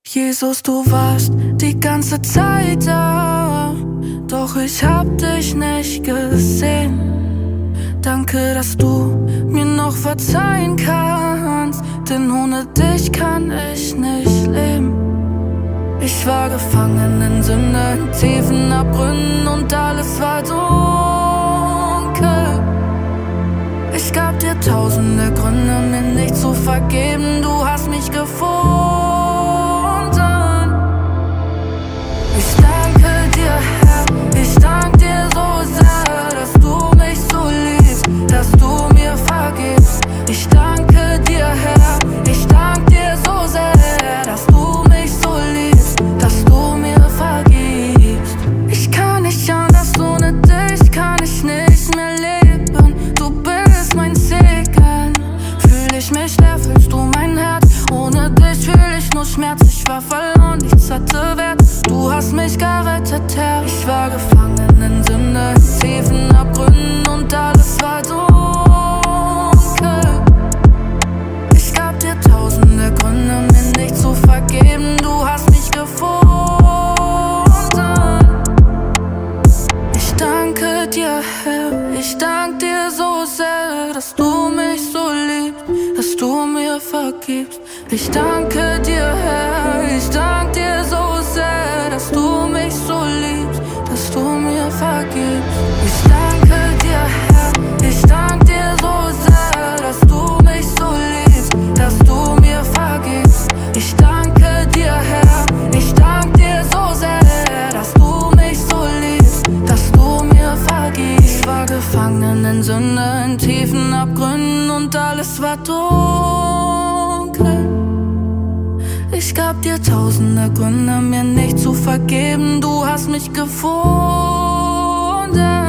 Jesus, du warst die ganze Zeit da, doch ich hab dich nicht gesehen. Danke, dass du mir noch verzeihen kannst, denn ohne dich kann ich nicht leben. Ich war gefangen in Sünde, in tiefen Abgründen und alles war dunkel. Ich gab dir tausende Gründe, mir nicht zu vergeben, du hast mich gefunden. Ich danke dir, Herr, ich danke dir so sehr, dass du mich so liebst, dass du mir vergibst. Ich danke dir, Herr, ich danke dir so sehr, dass du mich so liebst, dass du mir vergibst. Ich kann nicht anders, ohne dich kann ich nicht mehr leben. Du bist mein Segen, fühl ich mich leer, fühlst du mein Herz. Ohne dich fühl ich nur Schmerz, ich war verloren, nichts hatte Wert. Du hast mich gerettet, Herr. Ich war gefangen in Sünde, in tiefen Abgründen und alles war dunkel. Ich gab dir tausende Gründe, mir nicht zu vergeben, du hast mich gefunden. Ich danke dir, Herr, ich danke dir so sehr, dass du mich so liebst, dass du mir vergibst. Ich danke dir, Herr, ich danke dir so sehr, dass du mich so liebst, dass du mir vergibst. Ich danke dir, Herr, ich danke dir so sehr, dass du mich so liebst, dass du mir vergibst. Ich danke dir, Herr, ich danke dir so sehr, dass du mich so liebst, dass du mir vergibst. Ich war gefangen in Sünde, in tiefen Abgründen und alles war dunkel. Ich gab dir tausende Gründe, mir nicht zu vergeben, du hast mich gefunden.